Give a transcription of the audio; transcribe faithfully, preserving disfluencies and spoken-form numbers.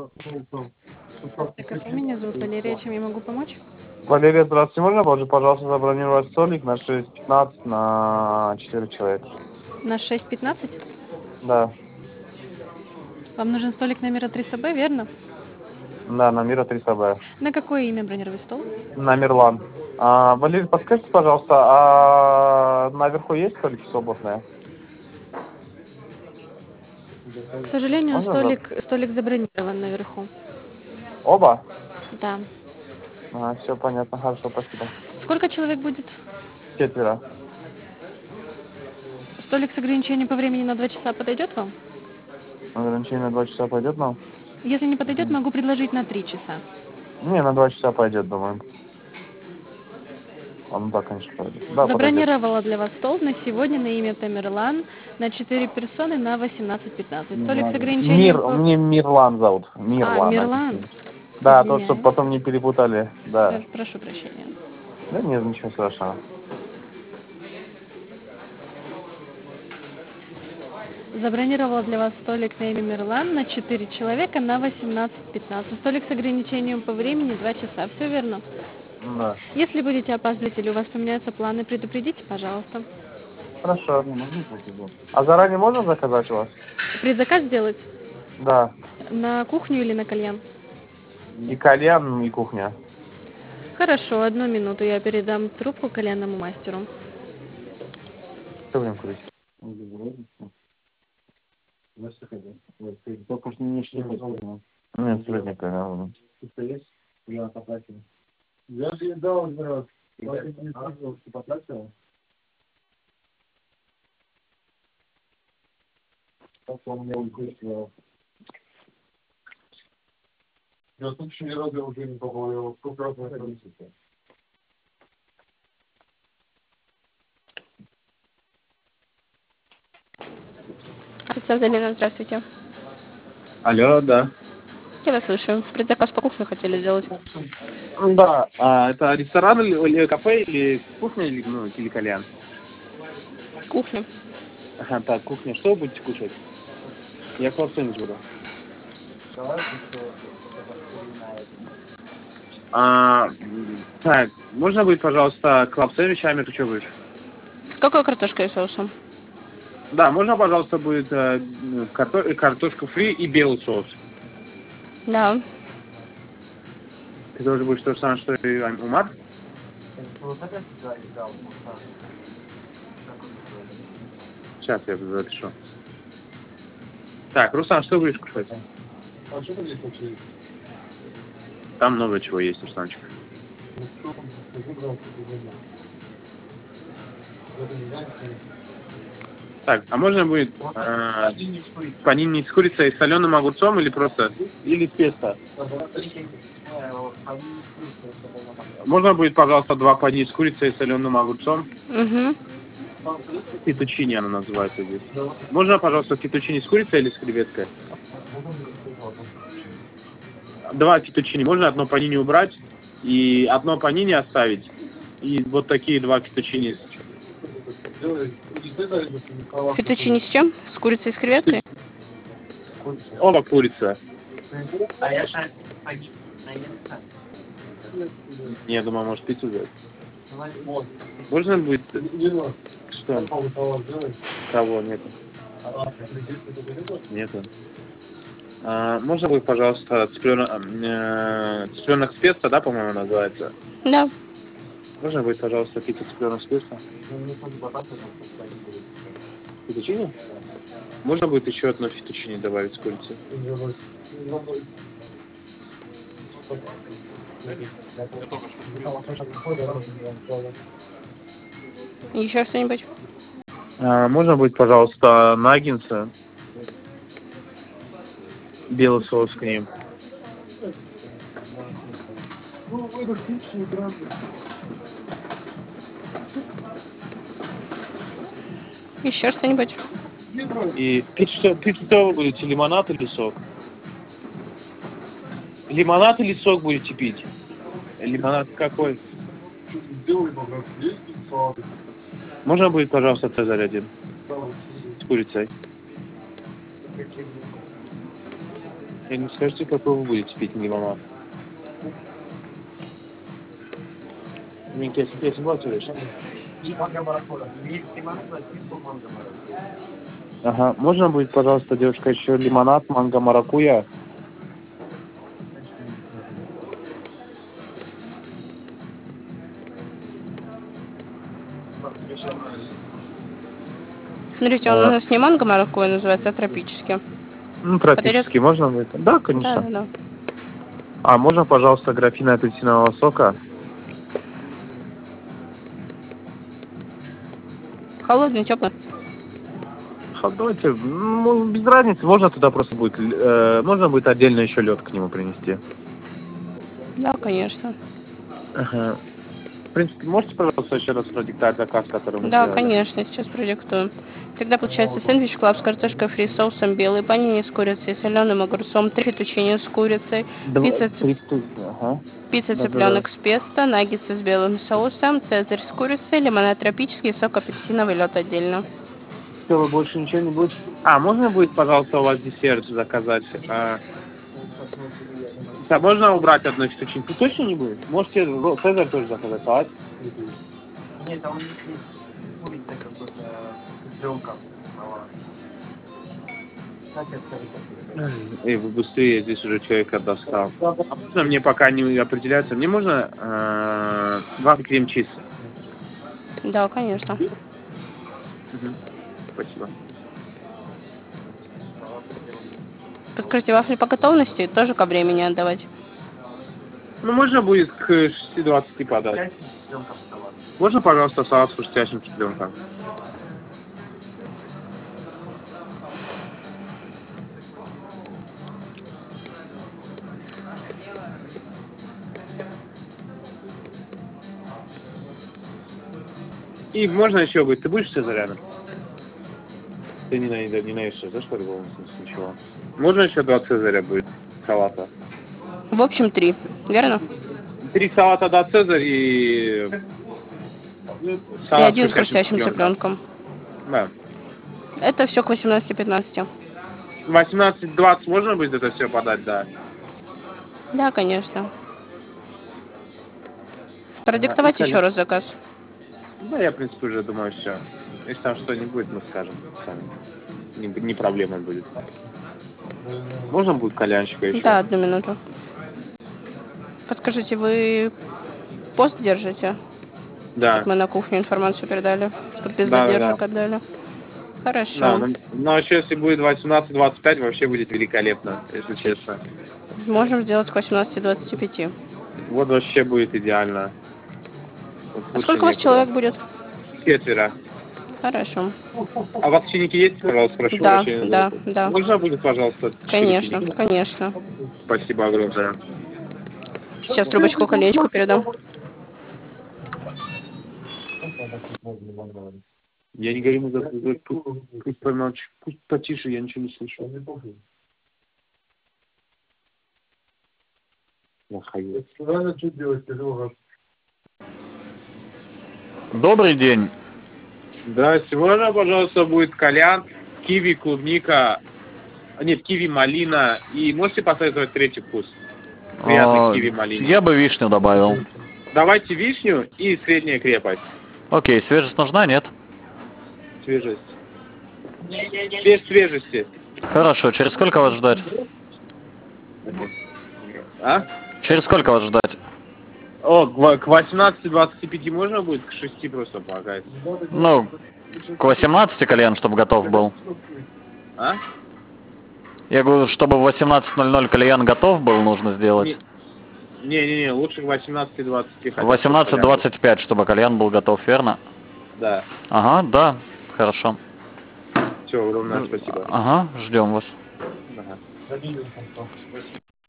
Здравствуйте, кафе. Меня зовут Валерия. Чем я могу помочь? Валерия, здравствуйте. Можно, пожалуйста, пожалуйста, забронировать столик на шесть пятнадцать на четыре человека? На шесть пятнадцать? Да. Вам нужен столик номера триста Б, верно? Да, на Мира триста Б. На какое имя бронировать стол? На Мирлан. А, Валерий, подскажите, пожалуйста, а наверху есть столики свободные? К сожалению, Можно за... столик, столик забронирован наверху. Оба? Да. А, все понятно, хорошо, спасибо. Сколько человек будет? Четверо. Столик с ограничением по времени на два часа подойдет вам? Ограничение на два часа пойдет нам? Если не подойдет, Мгм. могу предложить на три часа. Не, на два часа пойдет, думаю. А, ну да, конечно, пойдет. Да, подойдет. Забронировала для вас стол на сегодня на имя Тамерлан на четыре персоны на восемнадцать пятнадцать. Столик с ограничением Мир, по... мне Мирлан зовут. А, Мирлан Мирлан. написано. Да, то, чтобы Извиняюсь. потом не перепутали. Про- Да. Прошу прощения. Да нет, ничего страшного. Забронировала для вас столик на имя Мирлан на четыре человека на восемнадцать пятнадцать. Столик с ограничением по времени два часа. Все верно? Да. Если будете опаздывать или у вас поменяются планы, предупредите, пожалуйста. Хорошо. А заранее можно заказать у вас? Предзаказ сделать? Да. На кухню или на кальян? И кальян, и кухня. Хорошо, одну минуту, я передам трубку кальянному мастеру. Что будем курить? Нет, средний кальян. Я же дал, брат. Я тут еще ни разу уже не попал, сколько раз находился. Александра, здравствуйте. Алло, да. Я вас слышу. Предзаказ по кухне хотели сделать. Да, а это ресторан или, или кафе, или кухня, или, ну, или кальян? Кухня. Ага, так, кухня. Что вы будете кушать? Я клаб сэндвич буду. А, так, можно будет, пожалуйста, клаб сэндвич, а ты что будешь? С какой картошкой и соусом? Да, можно, пожалуйста, будет э, карто... картошка фри и белый соус. Да. Это тоже будет то же самое, что и Умар? Сейчас я запишу. Так, Руслан, что будешь кушать? А что здесь вообще есть? Там много чего есть, Русланчик. Так, а можно будет э, панини с курицей и соленым огурцом или просто? Или с песто? Можно будет, пожалуйста, два панини с курицей и соленым огурцом? Угу. Фетучини она называется здесь. Можно, пожалуйста, фетучини с курицей или с креветкой? Два фетучини. Можно одно панини убрать и одно панини оставить? И вот такие два фетучини. Фетучини с чем? С курицей и с креветкой? Оба курица. Я думаю, может пиццу взять. Можно будет... Что? Кого? Нету. Нету. А, можно будет, пожалуйста, цыпленок, э, цыпленок с песто, да, по-моему, называется? Да. Можно будет, пожалуйста, пицца цыпленок с песто? Фетучини? Можно будет еще одно фетучини добавить с курицей? Еще что-нибудь? А, можно будет, пожалуйста, наггинсы, белый соус к ним. Еще что-нибудь? И пить что, пить что вы будете, лимонад или сок? Лимонад или сок будете пить? Лимонад какой? Можно будет, пожалуйста, цезарь один? С курицей. И не скажете, какой вы будете пить лимонад? Мне кес кес вот решил. Ага, можно будет, пожалуйста, девушка, еще лимонад, манго, маракуйя? Смотрите, он у нас не манго маракуйя называется, а тропический. Ну, тропический Подойдет? можно будет? Да, конечно. Да, да, да. А можно, пожалуйста, графин апельсинового сока? Холодный, теплый. Давайте, ну, без разницы, можно туда просто будет, э, можно будет отдельно еще лед к нему принести. Да, конечно. Ага. В принципе, можете, пожалуйста, еще раз продиктовать заказ, который мы Да, сделали? конечно, сейчас продиктую. Тогда получается сэндвич клаб с картошкой фри, соусом белый, панини с курицей, соленым огурцом, три фетучини с курицей, Два, пицца, цып... три штуки, ага. пицца Да, да, цыпленок да. с песто, наггетсы с белым соусом, цезарь с курицей, лимонад тропический, сок апельсиновый, лед отдельно. Все, вы больше ничего не будет? А, можно будет, пожалуйста, у вас десерт заказать? А... Да, можно убрать одну фетучинку? Точно не будет? Можете ро- цезарь тоже заказать, салат? Нет, там у них есть курица какой-то, петрёнка. Как это сказать? Эй, вы быстрее, здесь уже человека достал. А можно мне пока не определяться? Мне можно э, два крем-чиз? Да, конечно. Угу. Спасибо. Подскажите, вафли по готовности тоже ко времени отдавать? Ну, можно будет к шести двадцати подать. Можно, пожалуйста, салат с хрустящим цыпленком? И можно еще будет. Ты будешь цезаряном? Ты не наедешь, не наешься, да, что ли, в смысле, ничего? Можно еще два цезаря будет салата? В общем, три, верно? Три салата до цезарь и... И салат один с хрустящим цыпленком. цыпленком. Да. Это все к восемнадцати пятнадцати. восемнадцать двадцать можно будет это все подать, да? Да, конечно. Ага, Продиктовать и еще раз заказ. Да, я, в принципе, уже думаю, все. Если там что-нибудь, мы скажем сами. Не, не проблема будет. Можно будет кальянчика еще? Да, одну минуту. Подскажите, вы пост держите? Да. Чтобы мы на кухню информацию передали, чтобы без Да, да, задержек да. отдали. Да, Хорошо. но, но еще если будет восемнадцать двадцать пять, вообще будет великолепно, если честно. Можем сделать к восемнадцати двадцати пяти. Вот вообще будет идеально. Вот А лучше сколько у вас некуда. человек будет? Четверо. Хорошо. А у вас финики есть, пожалуйста, прошу Да, прощения? за да, это? да. Можно будет, пожалуйста, четыре Конечно, финика? конечно. Спасибо огромное. Сейчас трубочку колечку передам. Я не говорю, за, за, пусть, пусть помолчи, пусть потише, я ничего не слышу. Нахуй. Добрый день. Да, сегодня, пожалуйста, будет кальян, киви, клубника, нет, киви, малина, и можете посоветовать третий вкус? Приятный А, киви, малина. я бы вишню добавил. Давайте вишню и средняя крепость. Окей, свежесть нужна, нет? Свежесть. Без свежести. Хорошо, через сколько вас ждать? А? Через сколько вас ждать? О, к восемнадцати двадцати пяти можно будет? К шести просто полагать. Ну, к восемнадцати кальян, чтобы готов был. А? Я говорю, чтобы в восемнадцать ноль ноль кальян готов был, нужно сделать. Не-не-не, лучше к восемнадцати двадцати. В восемнадцать двадцать пять, чтобы кальян был готов, верно? Да. Ага, да, хорошо. Все, огромное спасибо. Ага, ждем вас. Ага.